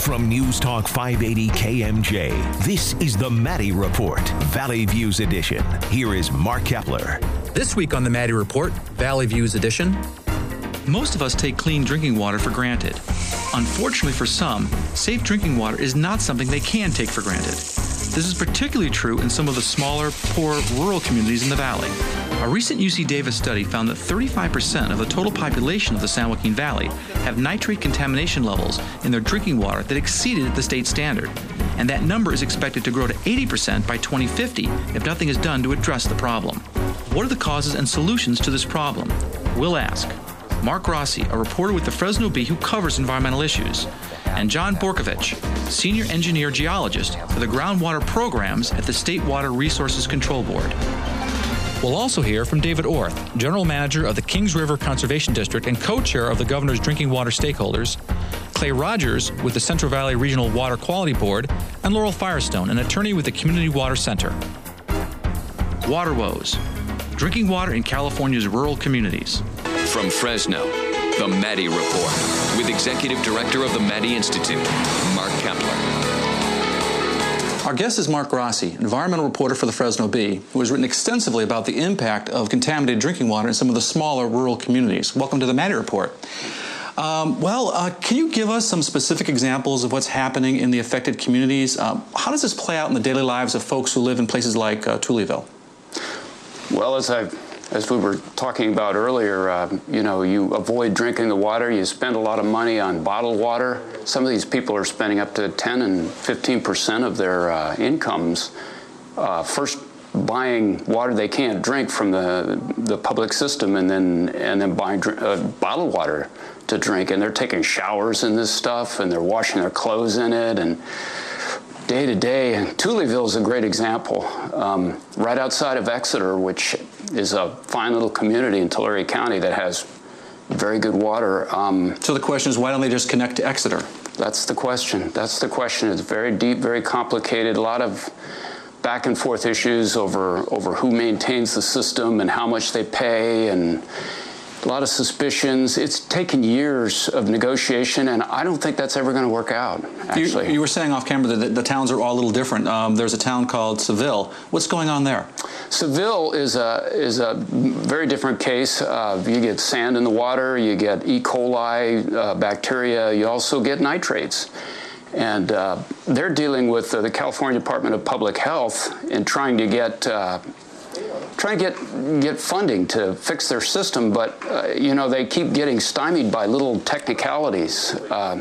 From News Talk 580 KMJ, this is the Maddie Report, Valley Views Edition. Here is Mark Kepler. This week on the Maddie Report, Valley Views Edition. Most of us take clean drinking water for granted. Unfortunately for some, safe drinking water is not something they can take for granted. This is particularly true in some of the smaller, poor, rural communities in the valley. A recent UC Davis study found that 35% of the total population of the San Joaquin Valley have nitrate contamination levels in their drinking water that exceeded the state standard. And that number is expected to grow to 80% by 2050 if nothing is done to address the problem. What are the causes and solutions to this problem? We'll ask Mark Rossi, a reporter with the Fresno Bee who covers environmental issues, and John Borkovich, senior engineer geologist for the groundwater programs at the State Water Resources Control Board. We'll also hear from David Orth, general manager of the Kings River Conservation District and co-chair of the governor's drinking water stakeholders, Clay Rogers with the Central Valley Regional Water Quality Board, and Laurel Firestone, an attorney with the Community Water Center. Water woes. Drinking water in California's rural communities. From Fresno, the Maddie Report, with Executive Director of the Maddie Institute, Mark Kepler. Our guest is Mark Rossi, environmental reporter for the Fresno Bee, who has written extensively about the impact of contaminated drinking water in some of the smaller rural communities. Welcome to the Maddie Report. Can you give us some specific examples of what's happening in the affected communities? How does this play out in the daily lives of folks who live in places like Tullyville? Well, as we were talking about earlier, you avoid drinking the water. You spend a lot of money on bottled water. Some of these people are spending up to 10 and 15% of their incomes first buying water they can't drink from the public system, and then buying bottled water to drink. And they're taking showers in this stuff, and they're washing their clothes in it, and day to day. And Tullyville is a great example. Right outside of Exeter, which is a fine little community in Tulare County that has very good water. So the question is, why don't they just connect to Exeter? That's the question. It's very deep, very complicated, a lot of back and forth issues over who maintains the system and how much they pay, and a lot of suspicions. It's taken years of negotiation, and I don't think that's ever going to work out, actually. You were saying off camera that the towns are all a little different. There's a town called Seville. What's going on there? Seville is a very different case. You get sand in the water, you get E. coli bacteria, you also get nitrates. And they're dealing with the California Department of Public Health and trying to get funding to fix their system, but they keep getting stymied by little technicalities,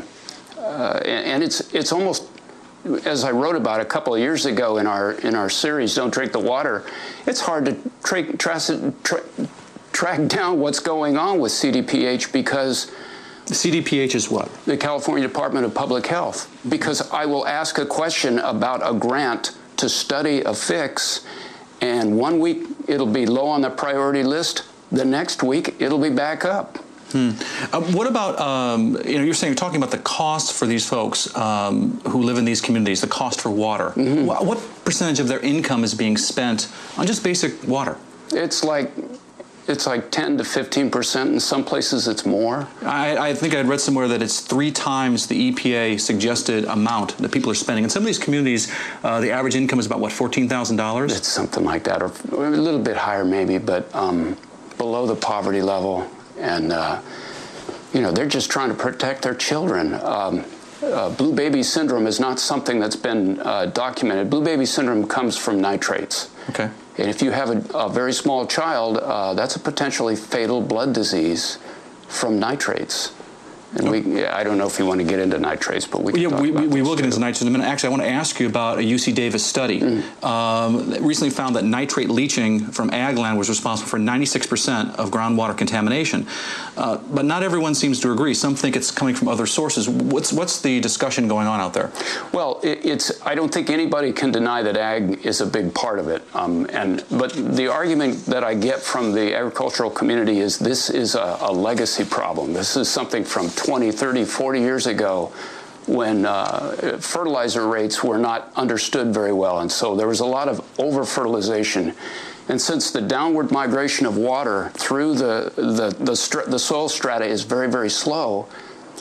and it's almost, as I wrote about a couple of years ago in our series, Don't Drink the Water, it's hard to track down what's going on with CDPH, because the CDPH is what? The California Department of Public Health. Because I will ask a question about a grant to study a fix, and 1 week it'll be low on the priority list. The next week it'll be back up. What about, you're talking about the cost for these folks who live in these communities, the cost for water. Mm-hmm. What percentage of their income is being spent on just basic water? It's like 10 to 15%. In some places it's more. I think I'd read somewhere that it's 3 times the EPA suggested amount that people are spending. In some of these communities, the average income is about, $14,000? It's something like that, or a little bit higher maybe, but below the poverty level. And, they're just trying to protect their children. Blue baby syndrome is not something that's been documented. Blue baby syndrome comes from nitrates. Okay. And if you have a very small child, that's a potentially fatal blood disease from nitrates. And I don't know if you want to get into nitrates, but we can talk about we will get into nitrates in a minute. Actually, I want to ask you about a UC Davis study that recently found that nitrate leaching from ag land was responsible for 96% of groundwater contamination. But not everyone seems to agree. Some think it's coming from other sources. What's the discussion going on out there? Well, I don't think anybody can deny that ag is a big part of it. But the argument that I get from the agricultural community is this is a legacy problem. This is something from 20, 30, 40 years ago when fertilizer rates were not understood very well. And so there was a lot of over-fertilization. And since the downward migration of water through the soil strata is very, very slow,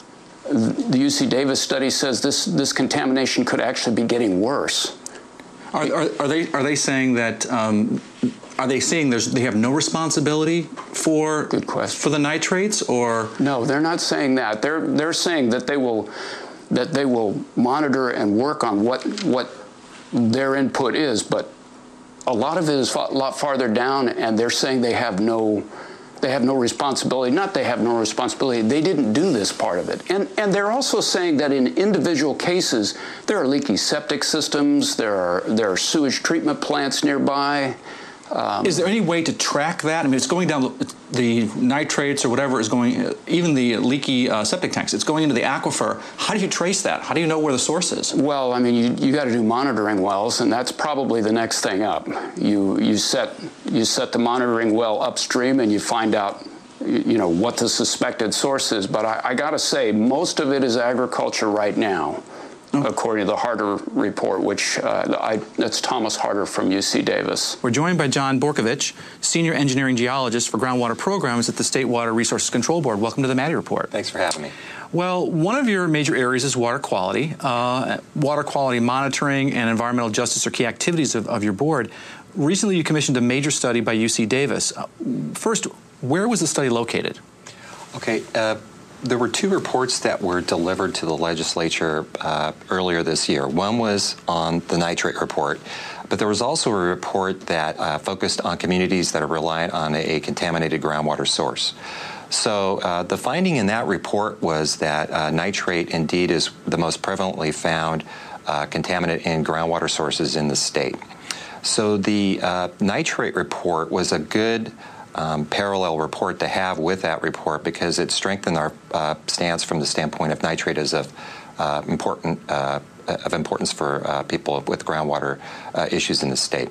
the UC Davis study says this contamination could actually be getting worse. Are they saying that? Are they saying they have no responsibility for Good question. For the nitrates, or no? They're not saying that. They're saying that they will monitor and work on what their input is, but a lot of it is a lot farther down, and they're saying they have no responsibility. Not they have no responsibility. They didn't do this part of it. And they're also saying that in individual cases, there are leaky septic systems, there are sewage treatment plants nearby. Is there any way to track that? I mean, it's going down the nitrates or whatever is going, even the leaky septic tanks, it's going into the aquifer. How do you trace that? How do you know where the source is? Well, I mean, you got to do monitoring wells, and that's probably the next thing up. You set the monitoring well upstream, and you find out, what the suspected source is. But I got to say, most of it is agriculture right now, according to the Harder report, which that's Thomas Harder from UC Davis. We're joined by John Borkovich, Senior Engineering Geologist for Groundwater Programs at the State Water Resources Control Board. Welcome to the Maddie Report. Thanks for having me. Well, one of your major areas is water quality. Water quality monitoring and environmental justice are key activities of your board. Recently, you commissioned a major study by UC Davis. First, where was the study located? Okay. There were two reports that were delivered to the legislature earlier this year. One was on the nitrate report, but there was also a report that focused on communities that are reliant on a contaminated groundwater source. So the finding in that report was that nitrate indeed is the most prevalently found contaminant in groundwater sources in the state. So the nitrate report was a good parallel report to have with that report because it strengthened our stance from the standpoint of nitrate as of importance for people with groundwater issues in the state.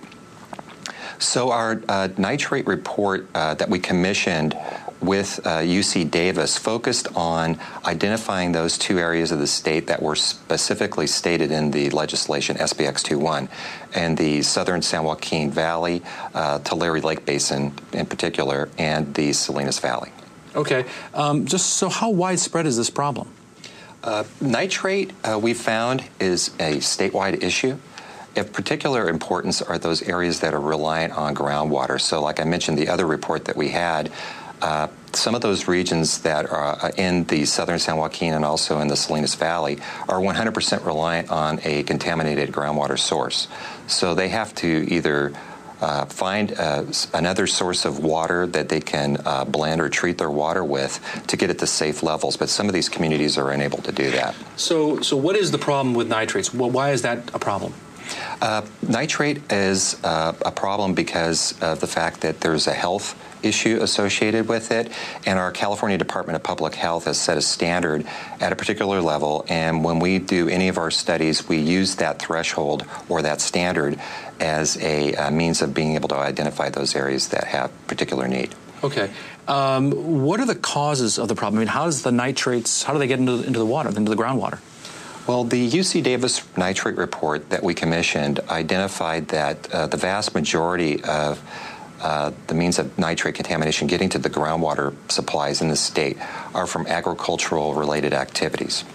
So our nitrate report that we commissioned with UC Davis focused on identifying those two areas of the state that were specifically stated in the legislation, SBX 2.1, and the southern San Joaquin Valley, Tulare Lake Basin in particular, and the Salinas Valley. Okay. So how widespread is this problem? Nitrate, we found, is a statewide issue. Of particular importance are those areas that are reliant on groundwater. So like I mentioned, the other report that we had, some of those regions that are in the southern San Joaquin and also in the Salinas Valley are 100% reliant on a contaminated groundwater source. So they have to either find another source of water that they can blend or treat their water with to get it to safe levels. But some of these communities are unable to do that. So what is the problem with nitrates? Well, why is that a problem? Nitrate is a problem because of the fact that there's a health issue associated with it, and our California Department of Public Health has set a standard at a particular level, and when we do any of our studies, we use that threshold or that standard as a means of being able to identify those areas that have particular need. Okay. What are the causes of the problem? I mean, how do they get into the water, into the groundwater? Well, the UC Davis nitrate report that we commissioned identified that the vast majority of the means of nitrate contamination getting to the groundwater supplies in the state are from agricultural related activities.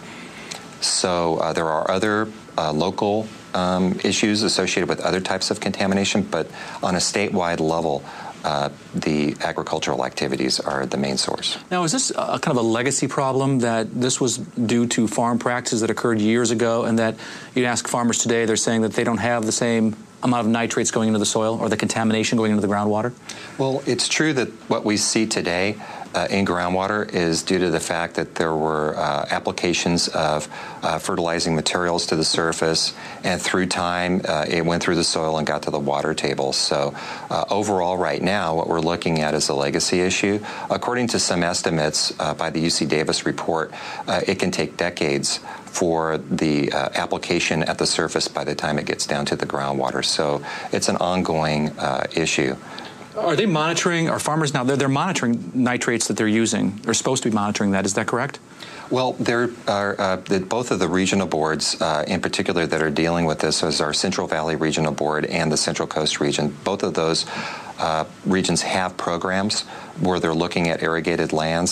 So there are other local issues associated with other types of contamination, but on a statewide level, the agricultural activities are the main source. Now, is this a kind of a legacy problem that this was due to farm practices that occurred years ago, and that you ask farmers today, they're saying that they don't have the same amount of nitrates going into the soil or the contamination going into the groundwater? Well, it's true that what we see today in groundwater is due to the fact that there were applications of fertilizing materials to the surface, and through time it went through the soil and got to the water table. So overall right now what we're looking at is a legacy issue. According to some estimates by the UC Davis report, it can take decades for the application at the surface by the time it gets down to the groundwater. So it's an ongoing issue. Are they monitoring, are farmers now, they're monitoring nitrates that they're using? They're supposed to be monitoring that, is that correct? Well, there are both of the regional boards in particular that are dealing with this, as our Central Valley Regional Board and the Central Coast Region. Both of those regions have programs where they're looking at irrigated lands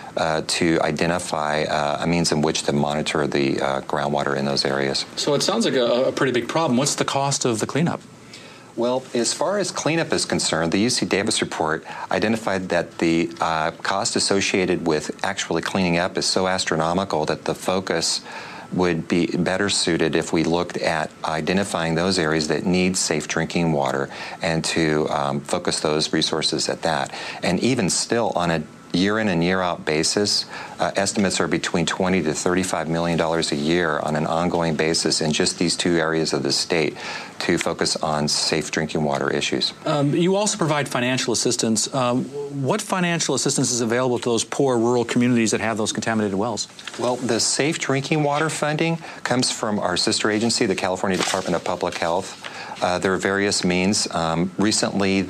to identify a means in which to monitor the groundwater in those areas. So it sounds like a pretty big problem. What's the cost of the cleanup? Well, as far as cleanup is concerned, the UC Davis report identified that the cost associated with actually cleaning up is so astronomical that the focus would be better suited if we looked at identifying those areas that need safe drinking water and to focus those resources at that. And even still, on a year in and year out basis, estimates are between $20 to $35 million a year on an ongoing basis in just these two areas of the state to focus on safe drinking water issues. You also provide financial assistance. What financial assistance is available to those poor rural communities that have those contaminated wells? Well, the safe drinking water funding comes from our sister agency, the California Department of Public Health. There are various means. Recently,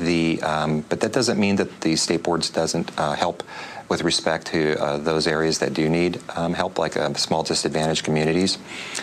but that doesn't mean that the state boards doesn't help with respect to those areas that do need help, like small disadvantaged communities.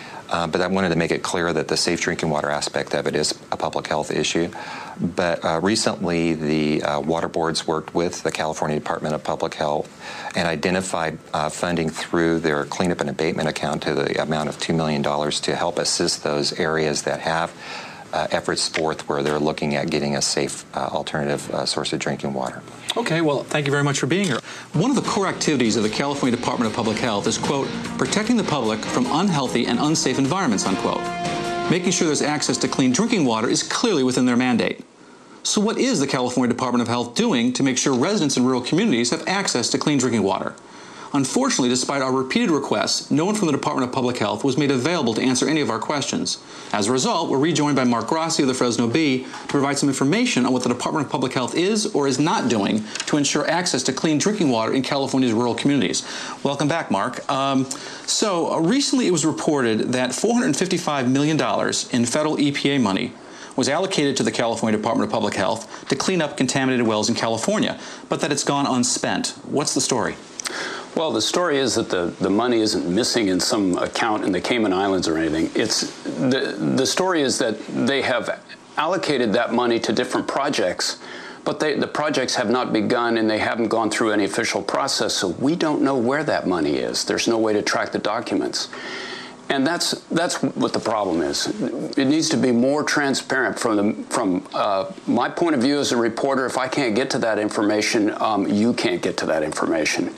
But I wanted to make it clear that the safe drinking water aspect of it is a public health issue. But recently, the water boards worked with the California Department of Public Health and identified funding through their cleanup and abatement account to the amount of $2 million to help assist those areas that have efforts forth where they're looking at getting a safe alternative source of drinking water. Okay, well, thank you very much for being here. One of the core activities of the California Department of Public Health is, quote, protecting the public from unhealthy and unsafe environments, unquote. Making sure there's access to clean drinking water is clearly within their mandate. So what is the California Department of Health doing to make sure residents in rural communities have access to clean drinking water? Unfortunately, despite our repeated requests, no one from the Department of Public Health was made available to answer any of our questions. As a result, we're rejoined by Mark Grassi of the Fresno Bee to provide some information on what the Department of Public Health is or is not doing to ensure access to clean drinking water in California's rural communities. Welcome back, Mark. Recently it was reported that $455 million in federal EPA money was allocated to the California Department of Public Health to clean up contaminated wells in California, but that it's gone unspent. What's the story? Well, the story is that the money isn't missing in some account in the Cayman Islands or anything. It's the story is that they have allocated that money to different projects, but the projects have not begun and they haven't gone through any official process, so we don't know where that money is. There's no way to track the documents. And that's what the problem is. It needs to be more transparent from my point of view as a reporter. If I can't get to that information, you can't get to that information.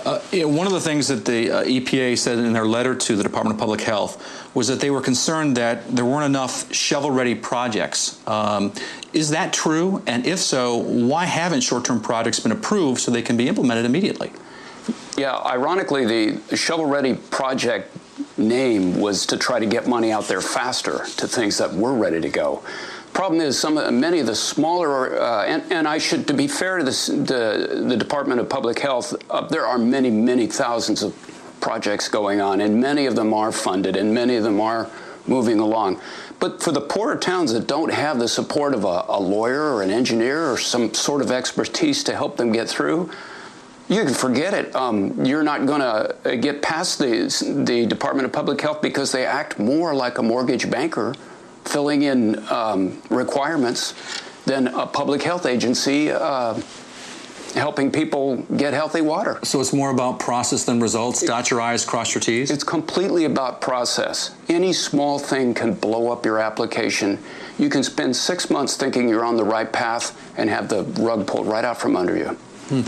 One of the things that the EPA said in their letter to the Department of Public Health was that they were concerned that there weren't enough shovel-ready projects. Is that true? And if so, why haven't short-term projects been approved so they can be implemented immediately? Yeah, ironically, the shovel-ready project name was to try to get money out there faster to things that were ready to go. Problem is, many of the smaller, and I should, to be fair to the Department of Public Health, there are many, many thousands of projects going on, and many of them are funded, and many of them are moving along. But for the poorer towns that don't have the support of a lawyer or an engineer or some sort of expertise to help them get through, you can forget it. You're not going to get past the Department of Public Health because they act more like a mortgage banker filling in requirements than a public health agency helping people get healthy water. So it's more about process than results? Dot your I's, cross your T's? It's completely about process. Any small thing can blow up your application. You can spend 6 months thinking you're on the right path and have the rug pulled right out from under you.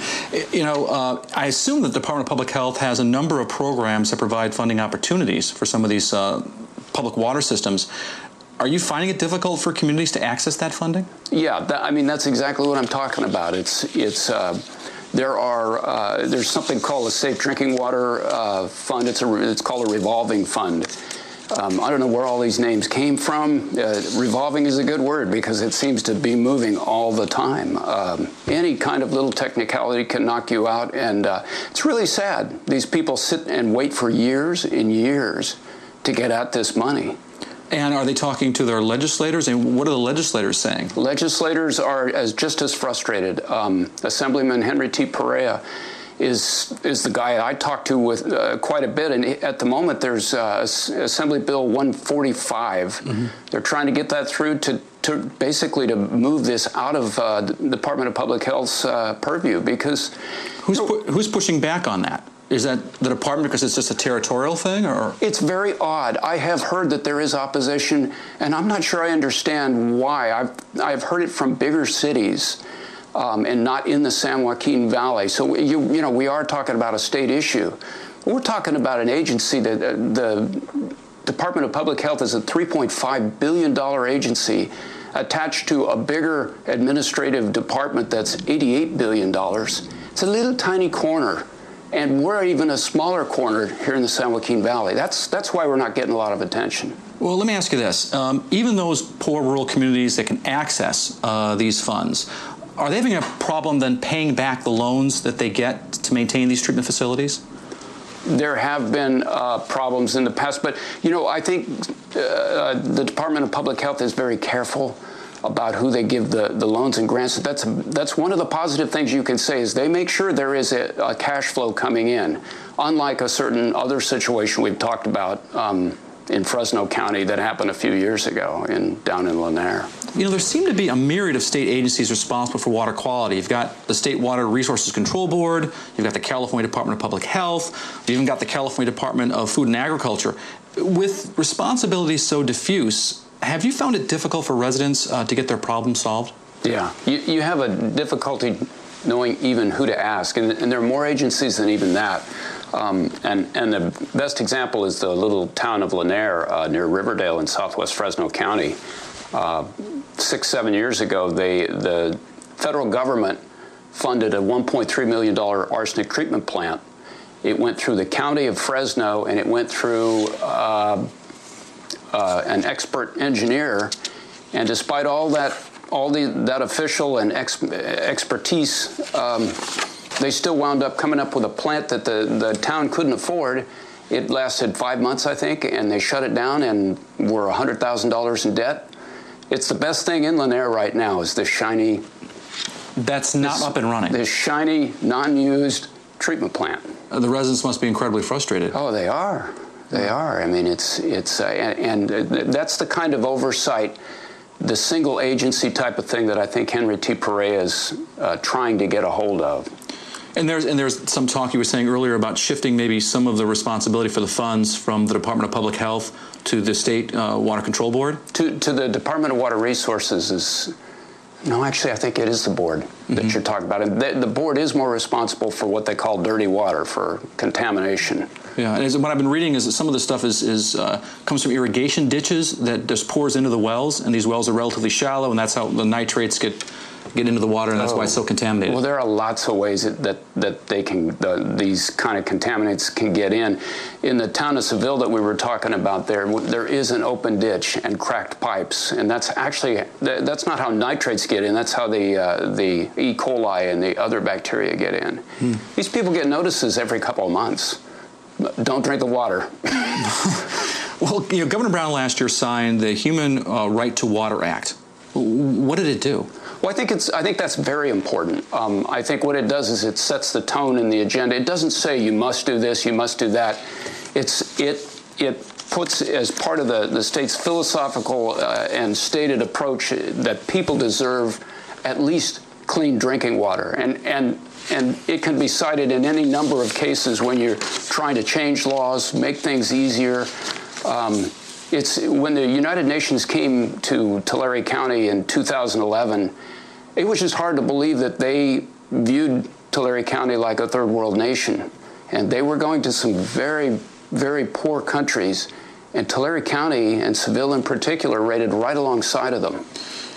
I assume that the Department of Public Health has a number of programs that provide funding opportunities for some of these public water systems. Are you finding it difficult for communities to access that funding? Yeah, that's exactly what I'm talking about. There's something called a Safe Drinking Water Fund. It's called a revolving fund. I don't know where all these names came from. Revolving is a good word because it seems to be moving all the time. Any kind of little technicality can knock you out, and it's really sad. These people sit and wait for years and years to get at this money. And are they talking to their legislators? And what are the legislators saying? Legislators are just as frustrated. Assemblyman Henry T. Perea is the guy I talk to with quite a bit, and at the moment there's Assembly Bill 145. Mm-hmm. They're trying to get that through to basically to move this out of the Department of Public Health's purview, because Who's pushing back on that? Is that the department because it's just a territorial thing, or? It's very odd. I have heard that there is opposition, and I'm not sure I understand why. I've heard it from bigger cities, and not in the San Joaquin Valley. So you know, we are talking about a state issue. We're talking about an agency that the Department of Public Health is a $3.5 billion agency attached to a bigger administrative department that's $88 billion. It's a little tiny corner. And we're even a smaller corner here in the San Joaquin Valley. That's why we're not getting a lot of attention. Well, let me ask you this. Even those poor rural communities that can access these funds, are they having a problem then paying back the loans that they get to maintain these treatment facilities? There have been problems in the past, but, you know, I think the Department of Public Health is very careful about who they give the loans and grants. That's one of the positive things you can say is they make sure there is a cash flow coming in, unlike a certain other situation we've talked about in Fresno County that happened a few years ago down in Lanier. You know, there seem to be a myriad of state agencies responsible for water quality. You've got the State Water Resources Control Board, you've got the California Department of Public Health, you've even got the California Department of Food and Agriculture. With responsibilities so diffuse, have you found it difficult for residents to get their problems solved? Yeah, you have a difficulty knowing even who to ask, and there are more agencies than even that. And the best example is the little town of Lanier near Riverdale in southwest Fresno County. 6-7 years ago, the federal government funded a $1.3 million arsenic treatment plant. It went through the county of Fresno, and it went through an expert engineer, and despite all that official and expertise, they still wound up coming up with a plant that the town couldn't afford. It lasted 5 months, I think, and they shut it down and were $100,000 in debt. It's the best thing in Lanier right now is this shiny... That's not up and running. This shiny, non-used treatment plant. The residents must be incredibly frustrated. Oh, they are. They are. I mean, and that's the kind of oversight, the single agency type of thing that I think Henry T. Perea is trying to get a hold of. And there's some talk you were saying earlier about shifting maybe some of the responsibility for the funds from the Department of Public Health to the State Water Control Board? To the Department of Water Resources is... No, actually, I think it is the board that you're talking about. And the board is more responsible for what they call dirty water, for contamination. Yeah, and what I've been reading is that some of this stuff comes from irrigation ditches that just pours into the wells, and these wells are relatively shallow, and that's how the nitrates get into the water, and that's why it's so contaminated. Well, there are lots of ways that they can these kind of contaminants can get in. In the town of Seville that we were talking about, there is an open ditch and cracked pipes, and that's not how nitrates get in. That's how the E. coli and the other bacteria get in. These people get notices every couple of months. Don't drink the water. Well, you know, Governor Brown last year signed the Human Right to Water Act. What did it do? Well, I think that's very important. I think what it does is it sets the tone and the agenda. It doesn't say you must do this, you must do that. It puts as part of the state's philosophical and stated approach that people deserve at least clean drinking water. And it can be cited in any number of cases when you're trying to change laws, make things easier. It's when the United Nations came to Tulare County in 2011, it was just hard to believe that they viewed Tulare County like a third world nation. And they were going to some very, very poor countries. And Tulare County, and Seville in particular, rated right alongside of them.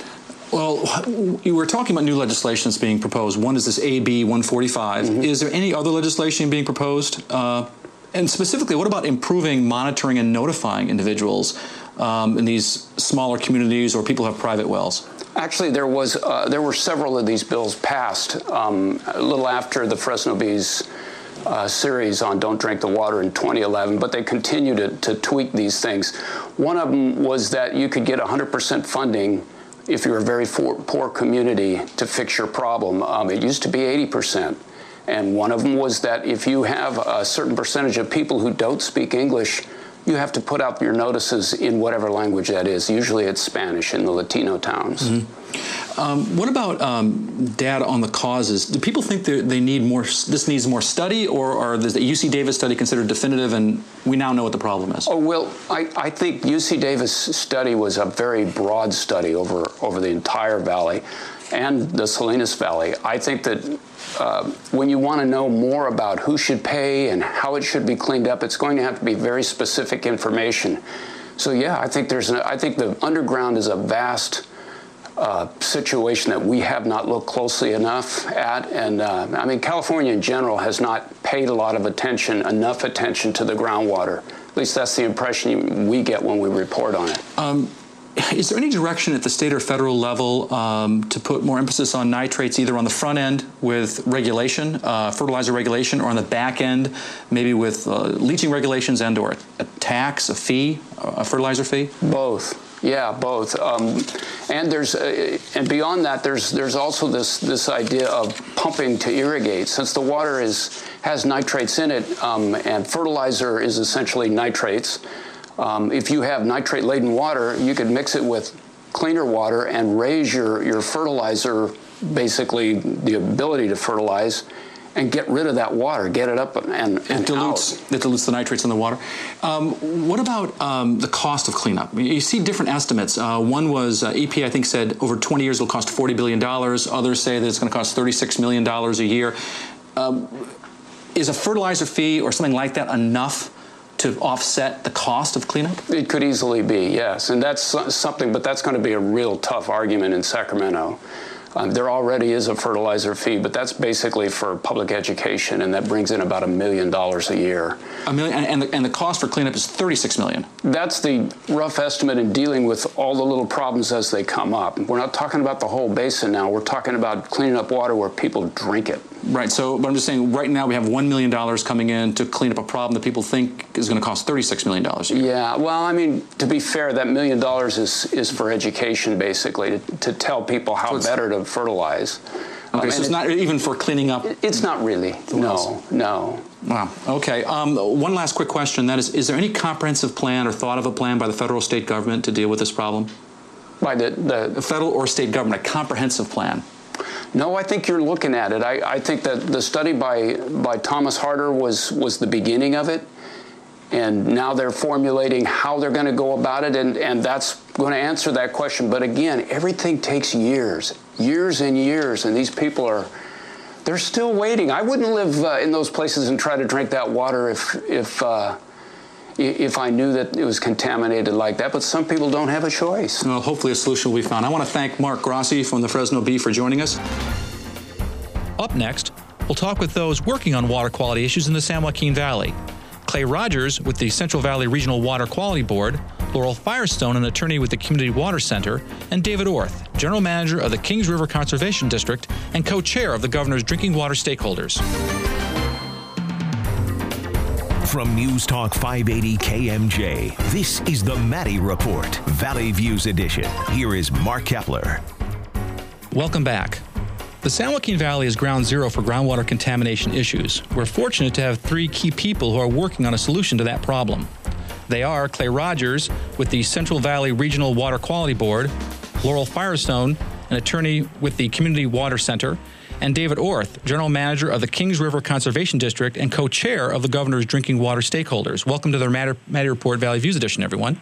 Well, you were talking about new legislation that's being proposed. One is this AB 145. Is there any other legislation being proposed? And specifically, what about improving monitoring and notifying individuals in these smaller communities or people who have private wells? Actually, there were several of these bills passed a little after the Fresno Bees series on Don't Drink the Water in 2011, but they continue to tweak these things. One of them was that you could get 100% funding if you're a very poor community to fix your problem. It used to be 80%. And one of them was that if you have a certain percentage of people who don't speak English, you have to put out your notices in whatever language that is. Usually it's Spanish in the Latino towns. What about data on the causes? Do people think they need more? This needs more study, or is the UC Davis study considered definitive, and we now know what the problem is? Oh well, I think UC Davis study was a very broad study over the entire valley, and the Salinas Valley. I think that when you want to know more about who should pay and how it should be cleaned up, it's going to have to be very specific information. So yeah, I think the underground is a vast situation that we have not looked closely enough at, and I mean, California in general has not paid a lot of attention, enough attention to the groundwater. At least that's the impression we get when we report on it. Is there any direction at the state or federal level to put more emphasis on nitrates, either on the front end with regulation, fertilizer regulation, or on the back end, maybe with leaching regulations and/or a tax, a fee, a fertilizer fee? Both. Yeah, both. And there's and beyond that, there's also this idea of pumping to irrigate. Since the water has nitrates in it, and fertilizer is essentially nitrates. If you have nitrate-laden water, you could mix it with cleaner water and raise your fertilizer, basically the ability to fertilize, and get rid of that water, get it up and it dilutes out. It dilutes the nitrates in the water. What about the cost of cleanup? You see different estimates. One was EPA, I think, said over 20 years it'll cost $40 billion. Others say that it's going to cost $36 million a year. Is a fertilizer fee or something like that enough to offset the cost of cleanup? It could easily be, yes. And that's something, but that's going to be a real tough argument in Sacramento. There already is a fertilizer fee, but that's basically for public education, and that brings in about $1 million a year. $1 million, and the cost for cleanup is $36 million. That's the rough estimate in dealing with all the little problems as they come up. We're not talking about the whole basin now. We're talking about cleaning up water where people drink it. Right. So, but I'm just saying, right now we have $1 million coming in to clean up a problem that people think is going to cost $36 million a year. Yeah. Well, I mean, to be fair, that $1 million is for education, basically, to tell people how better to fertilize. Okay, so it's not even for cleaning up? It's not really. No. Wow. Okay. One last quick question. That is there any comprehensive plan or thought of a plan by the federal or state government to deal with this problem? By the federal or state government, a comprehensive plan? No, I think you're looking at it. I think that the study by Thomas Harder was the beginning of it, and now they're formulating how they're going to go about it, and that's going to answer that question. But again, everything takes years and years, and these people they're still waiting. I wouldn't live in those places and try to drink that water if I knew that it was contaminated like that, but some people don't have a choice. Well, hopefully a solution will be found. I want to thank Mark Grassi from the Fresno Bee for joining us. Up next, we'll talk with those working on water quality issues in the San Joaquin Valley. Clay Rogers with the Central Valley Regional Water Quality Board, Laurel Firestone, an attorney with the Community Water Center, and David Orth, General Manager of the Kings River Conservation District and co-chair of the Governor's Drinking Water Stakeholders. From News Talk 580 KMJ, this is the Maddie Report, Valley Views Edition. Here is Mark Kepler. Welcome back. The San Joaquin Valley is ground zero for groundwater contamination issues. We're fortunate to have three key people who are working on a solution to that problem. They are Clay Rogers with the Central Valley Regional Water Quality Board, Laurel Firestone, an attorney with the Community Water Center, and David Orth, General Manager of the Kings River Conservation District and co-chair of the Governor's Drinking Water Stakeholders. Welcome to the Maddie Report Valley Views Edition, everyone.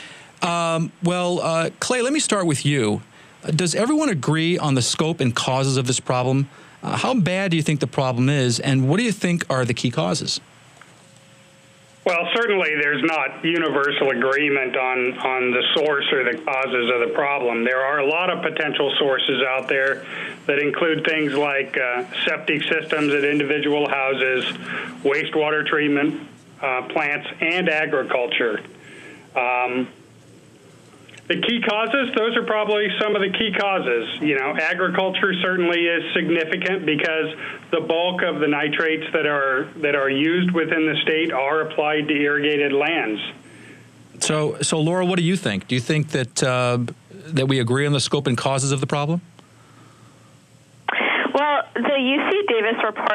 Clay, let me start with you. Does everyone agree on the scope and causes of this problem? How bad do you think the problem is, and what do you think are the key causes? Well, certainly there's not universal agreement on the source or the causes of the problem. There are a lot of potential sources out there that include things like septic systems at individual houses, wastewater treatment plants, and agriculture. The key causes, those are probably some of the key causes. You know, agriculture certainly is significant because the bulk of the nitrates that are used within the state are applied to irrigated lands. So Laura, what do you think? Do you think that that we agree on the scope and causes of the problem? Well, the UC Davis report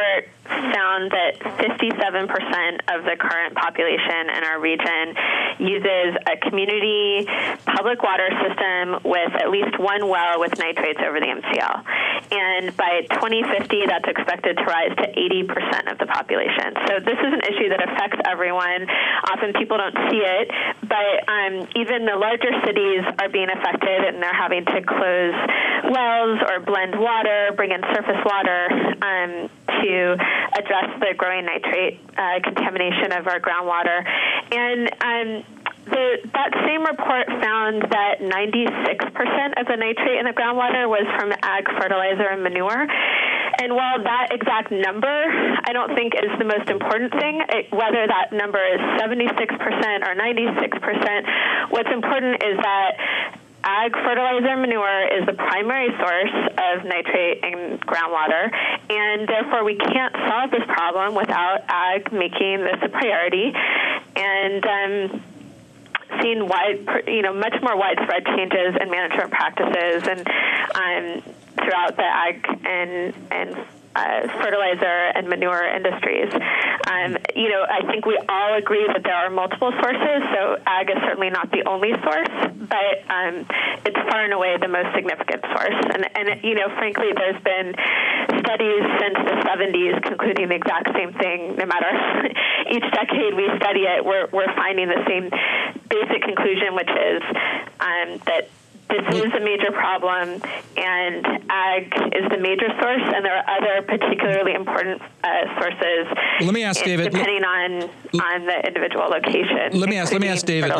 found that 57% of the current population in our region uses a community public water system with at least one well with nitrates over the MCL. And by 2050, that's expected to rise to 80% of the population. So this is an issue that affects everyone. Often people don't see it, but even the larger cities are being affected, and they're having to close wells or blend water, bring in surface water to address the growing nitrate contamination of our groundwater. And that same report found that 96% of the nitrate in the groundwater was from ag fertilizer and manure. And while that exact number I don't think is the most important thing, whether that number is 76% or 96%, what's important is that ag fertilizer and manure is the primary source of nitrate in groundwater, and therefore we can't solve this problem without ag making this a priority and seeing much more widespread changes in management practices and throughout the ag and fertilizer and manure industries. I think we all agree that there are multiple sources, so ag is certainly not the only source, but it's far and away the most significant source. And frankly, there's been studies since the 70s concluding the exact same thing. No matter each decade we study it, we're finding the same basic conclusion, which is that this is a major problem, and ag is the major source, and there are other particularly important sources. Let me ask David, depending on the individual location. Let me ask David.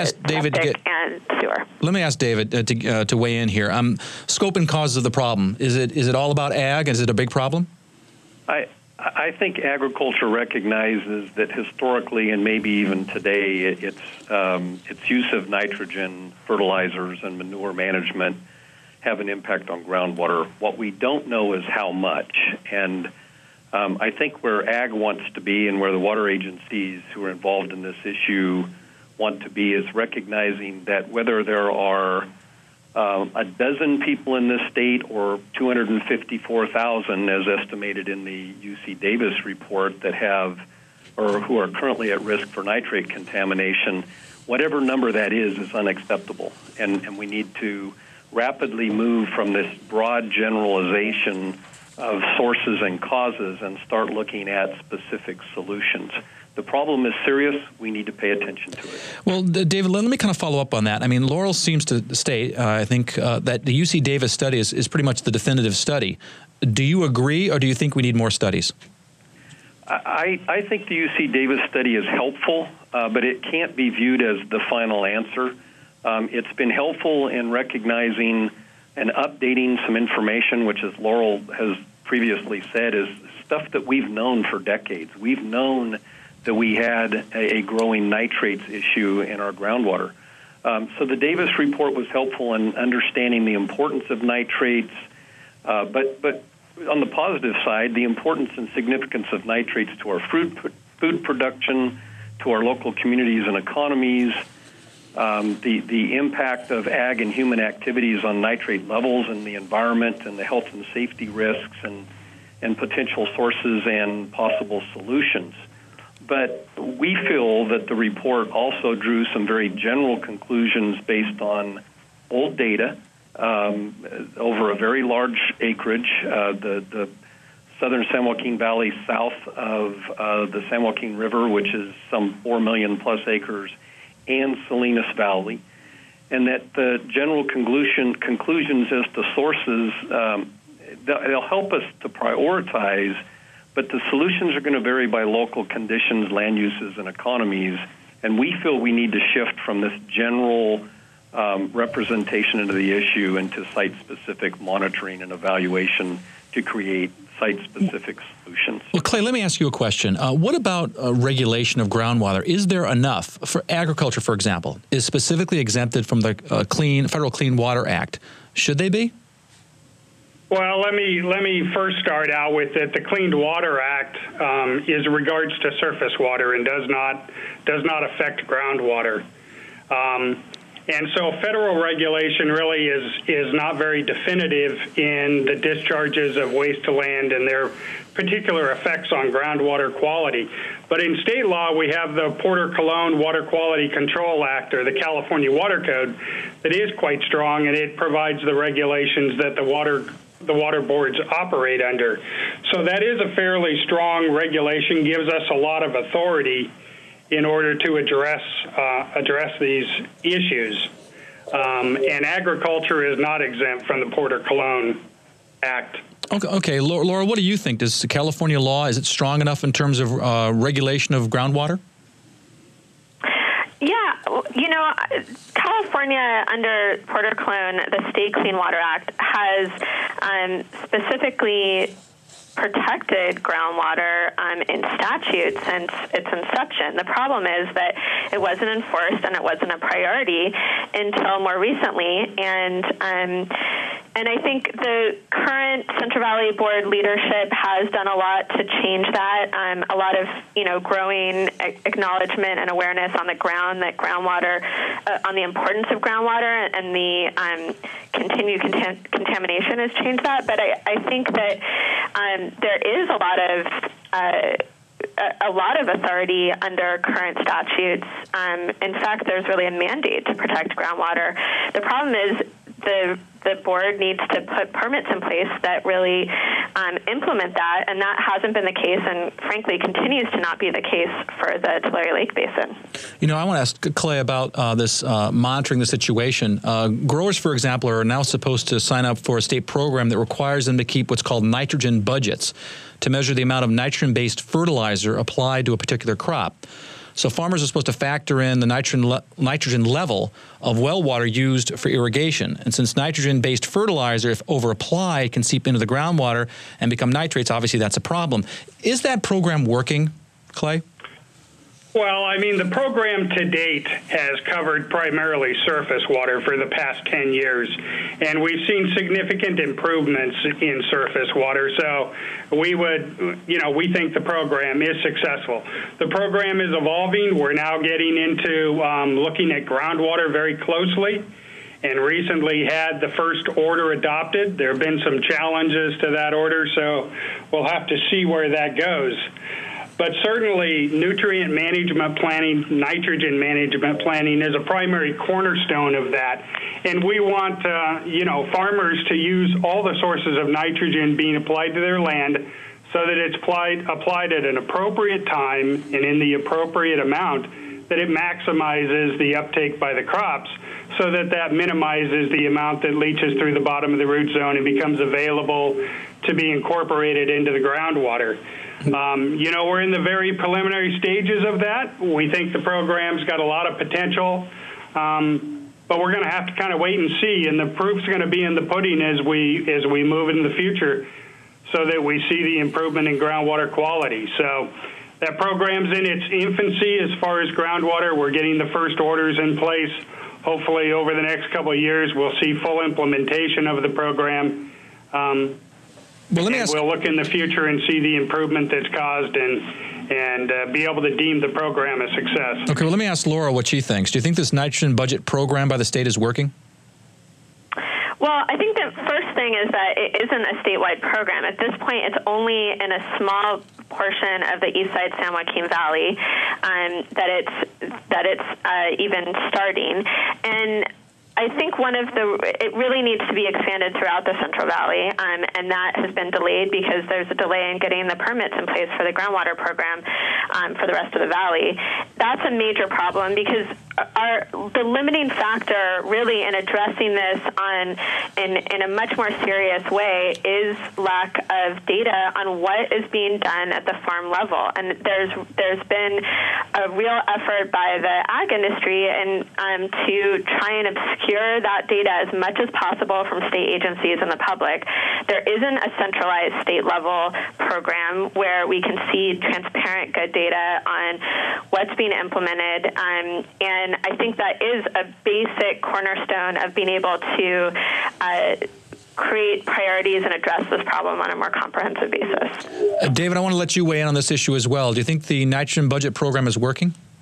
Let me ask David to weigh in here. Scope and causes of the problem. Is it all about ag? Is it a big problem? I think agriculture recognizes that historically and maybe even today, its use of nitrogen, fertilizers, and manure management have an impact on groundwater. What we don't know is how much. And I think where ag wants to be and where the water agencies who are involved in this issue want to be is recognizing that whether there are a dozen people in this state or 254,000 as estimated in the UC Davis report that have or who are currently at risk for nitrate contamination, whatever number that is unacceptable. And we need to rapidly move from this broad generalization of sources and causes and start looking at specific solutions. The problem is serious. We need to pay attention to it. Well, David, let me kind of follow up on that. I mean, Laurel seems to state, I think, that the UC Davis study is pretty much the definitive study. Do you agree, or do you think we need more studies? I think the UC Davis study is helpful, but it can't be viewed as the final answer. It's been helpful in recognizing and updating some information, which, as Laurel has previously said, is stuff that we've known for decades. We've known that we had a growing nitrates issue in our groundwater. So the Davis report was helpful in understanding the importance of nitrates, but on the positive side, the importance and significance of nitrates to our food production, to our local communities and economies, the impact of ag and human activities on nitrate levels in the environment and the health and safety risks and potential sources and possible solutions. But we feel that the report also drew some very general conclusions based on old data over a very large acreage, the southern San Joaquin Valley south of the San Joaquin River, which is some 4 million plus acres, and Salinas Valley, and that the general conclusions as to sources, they'll help us to prioritize, but the solutions are going to vary by local conditions, land uses, and economies. And we feel we need to shift from this general representation into the issue into site-specific monitoring and evaluation to create site-specific solutions. Well, Clay, let me ask you a question. What about regulation of groundwater? Is there enough? For agriculture, for example, is specifically exempted from the Federal Clean Water Act. Should they be? Well, let me first start out with that the Clean Water Act is regards to surface water and does not affect groundwater. And so federal regulation really is not very definitive in the discharges of waste to land and their particular effects on groundwater quality. But in state law, we have the Porter-Cologne Water Quality Control Act, or the California Water Code, that is quite strong, and it provides the regulations that the water boards operate under. So that is a fairly strong regulation, gives us a lot of authority in order to address these issues. And agriculture is not exempt from the Porter-Cologne Act. Okay, Laura, what do you think? Does California law, is it strong enough in terms of regulation of groundwater? Yeah, you know, California, under Porter-Cologne, the State Clean Water Act, has specifically protected groundwater in statute since its inception. The problem is that it wasn't enforced and it wasn't a priority until more recently. And I think the current Central Valley Board leadership has done a lot to change that. A lot of, growing acknowledgement and awareness on the ground that groundwater, on the importance of groundwater and the continued contamination has changed that. But I think that there is a lot of authority under current statutes. In fact, there's really a mandate to protect groundwater. The problem is the board needs to put permits in place that really implement that, and that hasn't been the case, and frankly continues to not be the case for the Tulare Lake Basin. I want to ask Clay about this monitoring the situation. Growers, for example, are now supposed to sign up for a state program that requires them to keep what's called nitrogen budgets to measure the amount of nitrogen-based fertilizer applied to a particular crop. So farmers are supposed to factor in the nitrogen level of well water used for irrigation. And since nitrogen-based fertilizer, if over-applied, can seep into the groundwater and become nitrates, obviously that's a problem. Is that program working, Clay? Well, the program to date has covered primarily surface water for the past 10 years, and we've seen significant improvements in surface water. So we think the program is successful. The program is evolving. We're now getting into looking at groundwater very closely, and recently had the first order adopted. There have been some challenges to that order, so we'll have to see where that goes. But certainly, nutrient management planning, nitrogen management planning is a primary cornerstone of that. And we want, farmers to use all the sources of nitrogen being applied to their land so that it's applied at an appropriate time and in the appropriate amount, that it maximizes the uptake by the crops, so that minimizes the amount that leaches through the bottom of the root zone and becomes available to be incorporated into the groundwater. We're in the very preliminary stages of that. We think the program's got a lot of potential, but we're going to have to kind of wait and see. And the proof's going to be in the pudding as we move into the future, so that we see the improvement in groundwater quality. So that program's in its infancy as far as groundwater. We're getting the first orders in place. Hopefully, over the next couple of years, we'll see full implementation of the program. We'll look in the future and see the improvement that's caused and be able to deem the program a success. Okay, well, let me ask Laura what she thinks. Do you think this nitrogen budget program by the state is working? Well, I think the first thing is that it isn't a statewide program. At this point, it's only in a small portion of the Eastside San Joaquin Valley that it's even starting. And I think it really needs to be expanded throughout the Central Valley, and that has been delayed because there's a delay in getting the permits in place for the groundwater program for the rest of the valley. That's a major problem because the limiting factor really in addressing this in a much more serious way is lack of data on what is being done at the farm level. And there's been a real effort by the ag industry to try and obscure that data as much as possible from state agencies and the public. There isn't a centralized state level program where we can see transparent, good data on what's being implemented. And I think that is a basic cornerstone of being able to create priorities and address this problem on a more comprehensive basis. David, I want to let you weigh in on this issue as well. Do you think the nitrogen budget program is working?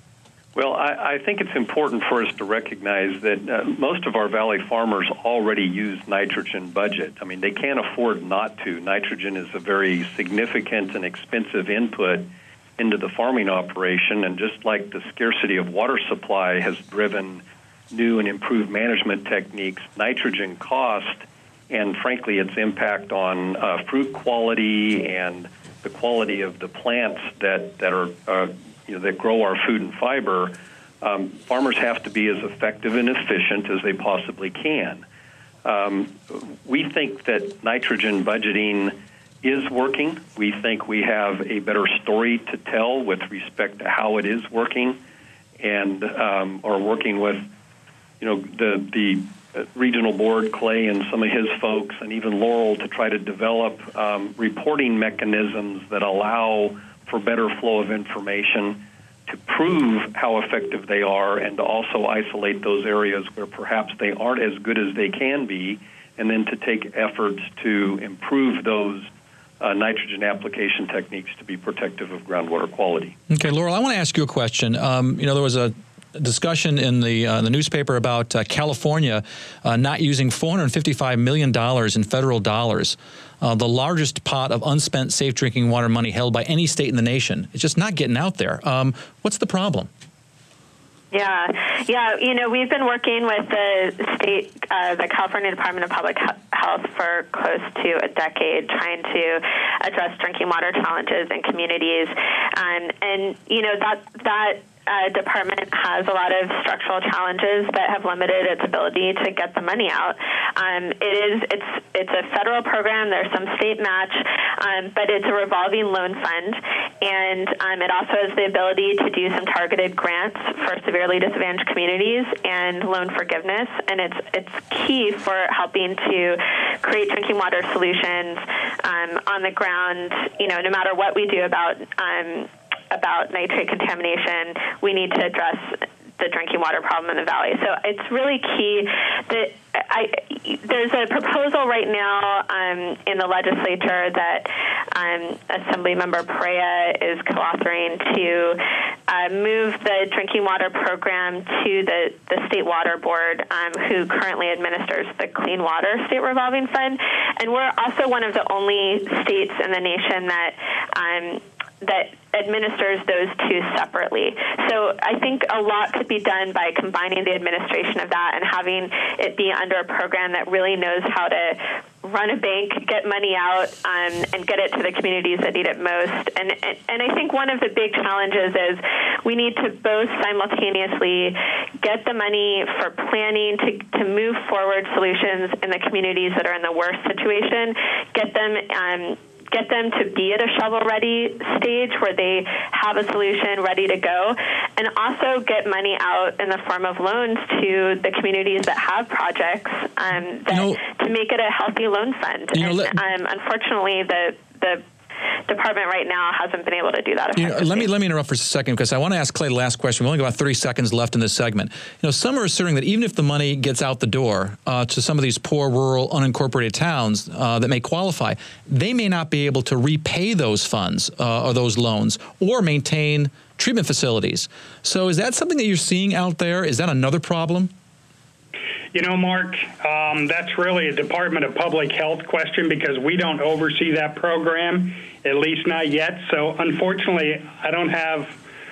Well, I think it's important for us to recognize that most of our valley farmers already use nitrogen budget. I mean, they can't afford not to. Nitrogen is a very significant and expensive input into the farming operation, and just like the scarcity of water supply has driven new and improved management techniques, nitrogen cost and, frankly, its impact on fruit quality and the quality of the plants that are that grow our food and fiber, farmers have to be as effective and efficient as they possibly can. We think that nitrogen budgeting is working. We think we have a better story to tell with respect to how it is working, and are working with the regional board, Clay and some of his folks, and even Laurel, to try to develop reporting mechanisms that allow for better flow of information, to prove how effective they are, and to also isolate those areas where perhaps they aren't as good as they can be, and then to take efforts to improve those nitrogen application techniques to be protective of groundwater quality. Okay, Laurel, I want to ask you a question. There was a discussion in the newspaper about California not using $455 million in federal dollars, the largest pot of unspent safe drinking water money held by any state in the nation. It's just not getting out there. What's the problem? Yeah. We've been working with the California Department of Public Health for close to a decade, trying to address drinking water challenges in communities. That department has a lot of structural challenges that have limited its ability to get the money out. It's a federal program. There's some state match, but it's a revolving loan fund, and it also has the ability to do some targeted grants for severely disadvantaged communities and loan forgiveness. And it's key for helping to create drinking water solutions on the ground. No matter what we do about nitrate contamination, we need to address the drinking water problem in the valley. So it's really key that there's a proposal right now in the legislature that Assemblymember Perea is co-authoring to move the drinking water program to the State Water Board, who currently administers the Clean Water State Revolving Fund. And we're also one of the only states in the nation that administers those two separately. So I think a lot could be done by combining the administration of that and having it be under a program that really knows how to run a bank, get money out, and get it to the communities that need it most. And I think one of the big challenges is we need to both simultaneously get the money for planning to move forward solutions in the communities that are in the worst situation, get them to be at a shovel-ready stage where they have a solution ready to go, and also get money out in the form of loans to the communities that have projects to make it a healthy loan fund. Unfortunately, the department right now hasn't been able to do that effectively. Let me interrupt for a second, because I want to ask Clay the last question. We only got about 30 seconds left in this segment. Some are asserting that even if the money gets out the door to some of these poor, rural, unincorporated towns that may qualify, they may not be able to repay those funds or those loans or maintain treatment facilities. So is that something that you're seeing out there? Is that another problem? Mark, that's really a Department of Public Health question, because we don't oversee that program, at least not yet. So unfortunately, I don't have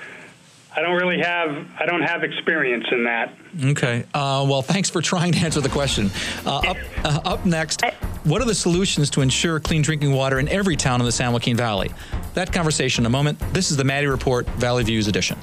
experience in that. Okay. Well, thanks for trying to answer the question. Up next, what are the solutions to ensure clean drinking water in every town in the San Joaquin Valley? That conversation in a moment. This is the Maddie Report, Valley Views edition.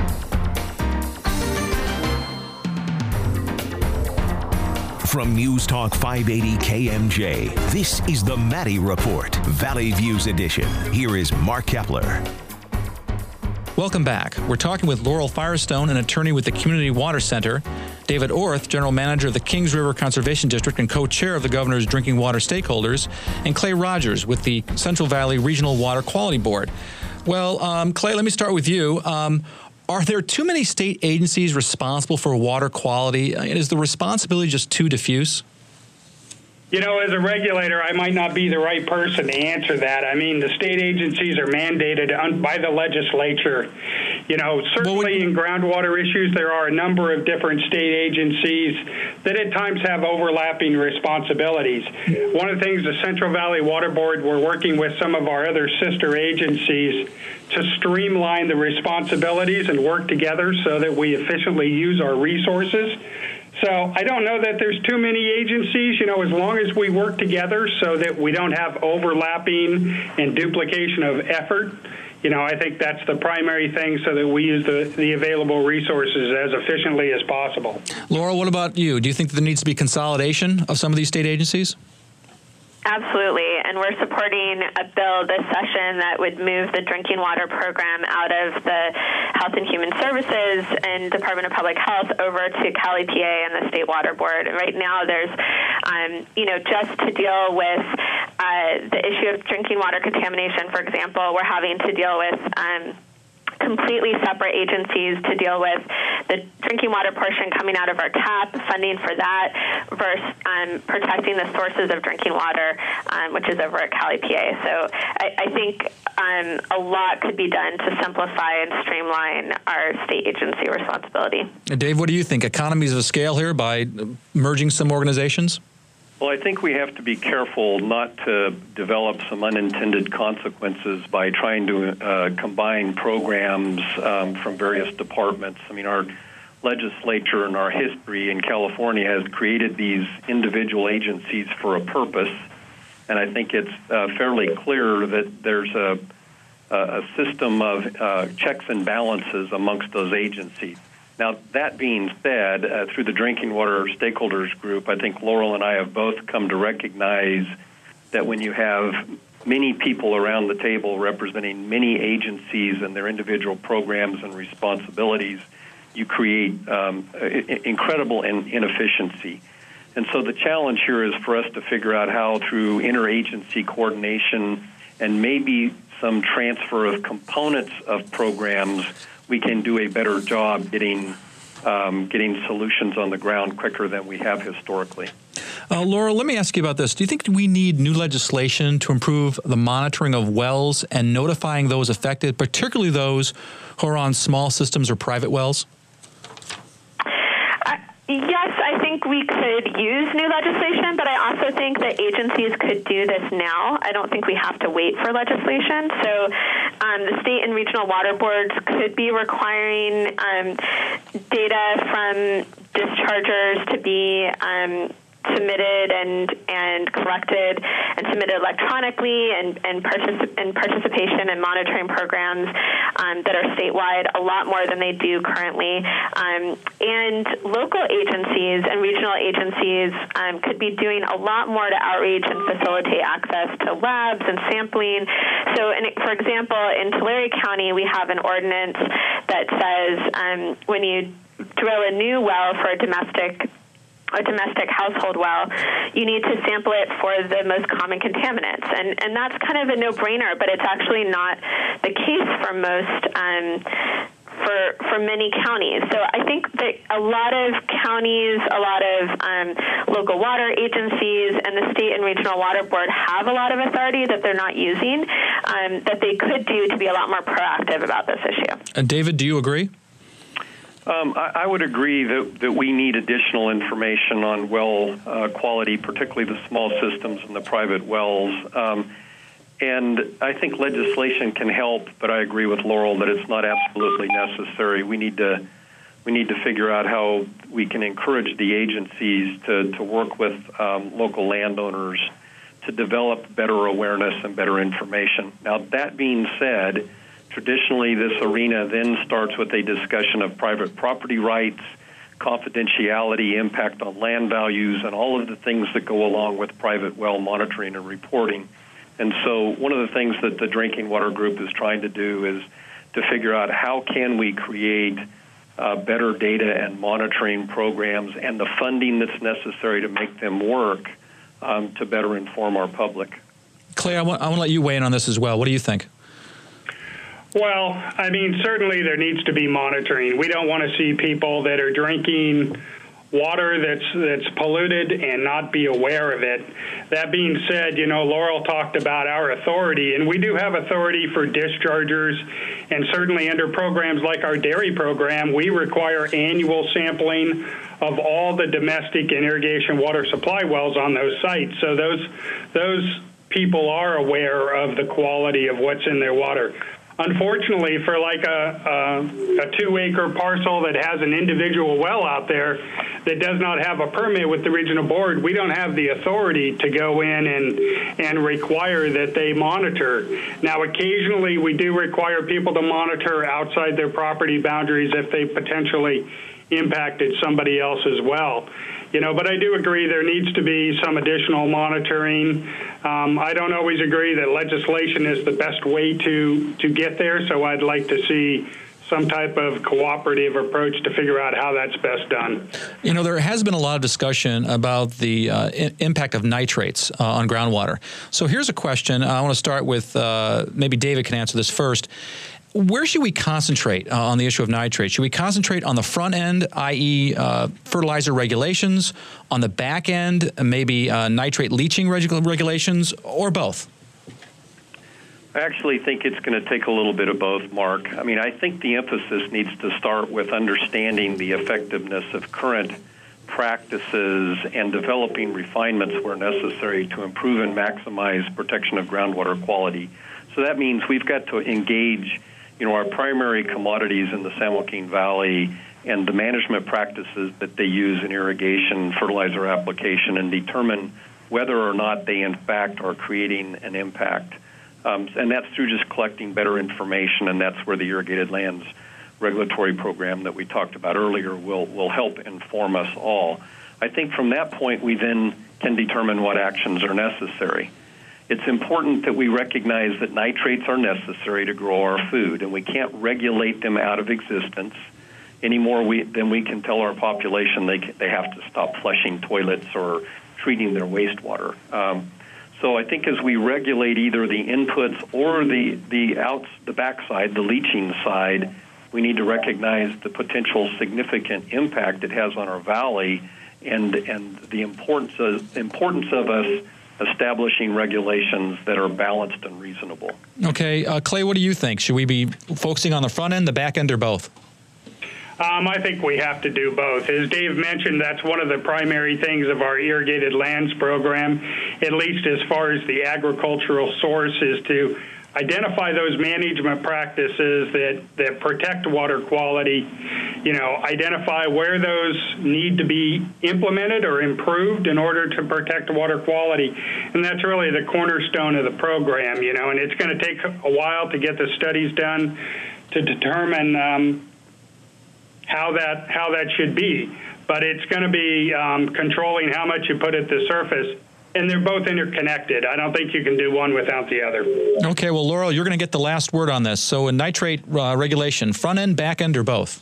From News Talk 580 KMJ, this is the Maddie Report, Valley Views edition. Here is Mark Kepler. Welcome back. We're talking with Laurel Firestone, an attorney with the Community Water Center, David Orth, general manager of the Kings River Conservation District and co-chair of the governor's drinking water stakeholders, and Clay Rogers with the Central Valley Regional Water Quality Board. Well, Clay, let me start with you. Are there too many state agencies responsible for water quality? And is the responsibility just too diffuse? You know, as a regulator, I might not be the right person to answer that. I mean, the state agencies are mandated by the legislature. You know, certainly in groundwater issues, there are a number of different state agencies that at times have overlapping responsibilities. One of the things the Central Valley Water Board, we're working with some of our other sister agencies to streamline the responsibilities and work together so that we efficiently use our resources. So I don't know that there's too many agencies, you know, as long as we work together so that we don't have overlapping and duplication of effort. You know, I think that's the primary thing so that we use the available resources as efficiently as possible. Laurel, what about you? Do you think that there needs to be consolidation of some of these state agencies? Absolutely, and we're supporting a bill this session that would move the drinking water program out of the Health and Human Services and Department of Public Health over to Cali PA and the State Water Board. And right now there's, you know, just to deal with the issue of drinking water contamination, for example, we're having to deal with completely separate agencies to deal with the drinking water portion coming out of our tap, funding for that, versus protecting the sources of drinking water, which is over at Cali PA. So I think a lot could be done to simplify and streamline our state agency responsibility. Dave, what do you think? Economies of scale here by merging some organizations? Well, I think we have to be careful not to develop some unintended consequences by trying to combine programs from various departments. I mean, our legislature and our history in California has created these individual agencies for a purpose, and I think it's fairly clear that there's a system of checks and balances amongst those agencies. Now, that being said, through the Drinking Water Stakeholders Group, I think Laurel and I have both come to recognize that when you have many people around the table representing many agencies and their individual programs and responsibilities, you create incredible inefficiency. And so the challenge here is for us to figure out how, through interagency coordination and maybe some transfer of components of programs, we can do a better job getting solutions on the ground quicker than we have historically. Laura, let me ask you about this. Do you think we need new legislation to improve the monitoring of wells and notifying those affected, particularly those who are on small systems or private wells? Yes, I think we could use new legislation, but I also think that agencies could do this now. I don't think we have to wait for legislation. So the state and regional water boards could be requiring data from dischargers to be submitted and collected and submitted electronically, and participation in monitoring programs that are statewide a lot more than they do currently. And local agencies and regional agencies could be doing a lot more to outreach and facilitate access to labs and sampling. So, for example, in Tulare County, we have an ordinance that says when you drill a new well for a domestic household well, you need to sample it for the most common contaminants. And that's kind of a no-brainer, but it's actually not the case for most, for many counties. So I think that a lot of counties, a lot of local water agencies, and the state and regional water board have a lot of authority that they're not using, that they could do to be a lot more proactive about this issue. And David, do you agree? I would agree that we need additional information on well quality, particularly the small systems and the private wells. And I think legislation can help, but I agree with Laurel that it's not absolutely necessary. We need to figure out how we can encourage the agencies to work with local landowners to develop better awareness and better information. Now, that being said, traditionally, this arena then starts with a discussion of private property rights, confidentiality, impact on land values, and all of the things that go along with private well monitoring and reporting. And so one of the things that the Drinking Water Group is trying to do is to figure out how can we create better data and monitoring programs and the funding that's necessary to make them work to better inform our public. Clay, I want to let you weigh in on this as well. What do you think? Well, I mean, certainly there needs to be monitoring. We don't want to see people that are drinking water that's polluted and not be aware of it. That being said, Laurel talked about our authority, and we do have authority for dischargers, and certainly under programs like our dairy program, we require annual sampling of all the domestic and irrigation water supply wells on those sites. So those people are aware of the quality of what's in their water. Unfortunately, for like a 2-acre parcel that has an individual well out there that does not have a permit with the regional board, we don't have the authority to go in and require that they monitor. Now, occasionally we do require people to monitor outside their property boundaries if they potentially impacted somebody else as well. But I do agree there needs to be some additional monitoring. I don't always agree that legislation is the best way to get there, so I'd like to see some type of cooperative approach to figure out how that's best done. There has been a lot of discussion about the impact of nitrates on groundwater. So here's a question. I want to start with, maybe David can answer this first. Where should we concentrate on the issue of nitrates? Should we concentrate on the front end, i.e. Fertilizer regulations, on the back end, maybe nitrate leaching regulations, or both? I actually think it's going to take a little bit of both, Mark. I think the emphasis needs to start with understanding the effectiveness of current practices and developing refinements where necessary to improve and maximize protection of groundwater quality. So that means we've got to engage our primary commodities in the San Joaquin Valley and the management practices that they use in irrigation, fertilizer application, and determine whether or not they in fact are creating an impact. And that's through just collecting better information, and that's where the Irrigated Lands regulatory program that we talked about earlier will help inform us all. I think from that point we then can determine what actions are necessary. It's important that we recognize that nitrates are necessary to grow our food, and we can't regulate them out of existence any more than we can tell our population they have to stop flushing toilets or treating their wastewater. So I think as we regulate either the inputs or the backside, the leaching side, we need to recognize the potential significant impact it has on our valley and the importance of us establishing regulations that are balanced and reasonable. Okay, Clay, what do you think? Should we be focusing on the front end, the back end, or both? I think we have to do both. As Dave mentioned, that's one of the primary things of our Irrigated Lands program, at least as far as the agricultural source, is to identify those management practices that protect water quality, identify where those need to be implemented or improved in order to protect water quality. And that's really the cornerstone of the program, and it's going to take a while to get the studies done to determine how that should be. But it's going to be controlling how much you put at the surface. And they're both interconnected. I don't think you can do one without the other. Okay, well, Laurel, you're going to get the last word on this. So in nitrate regulation, front end, back end, or both?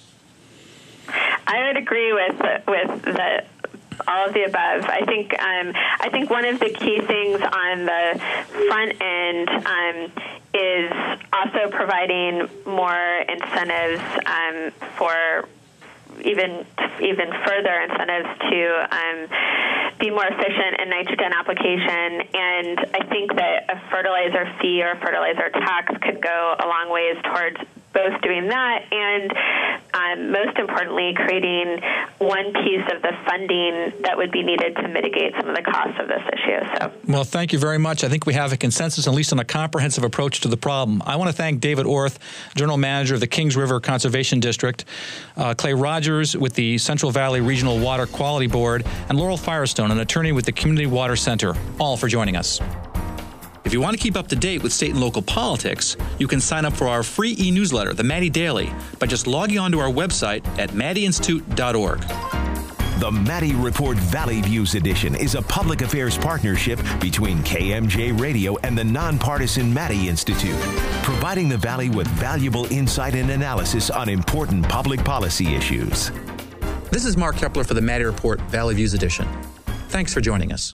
I would agree with all of the above. I think one of the key things on the front end is also providing more incentives for even further incentives to be more efficient in nitrogen application. And I think that a fertilizer fee or a fertilizer tax could go a long ways towards both doing that and most importantly, creating one piece of the funding that would be needed to mitigate some of the costs of this issue. So, well, thank you very much. I think we have a consensus, at least on a comprehensive approach to the problem. I want to thank David Orth, General Manager of the Kings River Conservation District, Clay Rogers with the Central Valley Regional Water Quality Board, and Laurel Firestone, an attorney with the Community Water Center, all for joining us. If you want to keep up to date with state and local politics, you can sign up for our free e-newsletter, The Maddie Daily, by just logging on to our website at maddieinstitute.org. The Maddie Report Valley Views Edition is a public affairs partnership between KMJ Radio and the nonpartisan Maddie Institute, providing the Valley with valuable insight and analysis on important public policy issues. This is Mark Kepler for the Maddie Report Valley Views Edition. Thanks for joining us.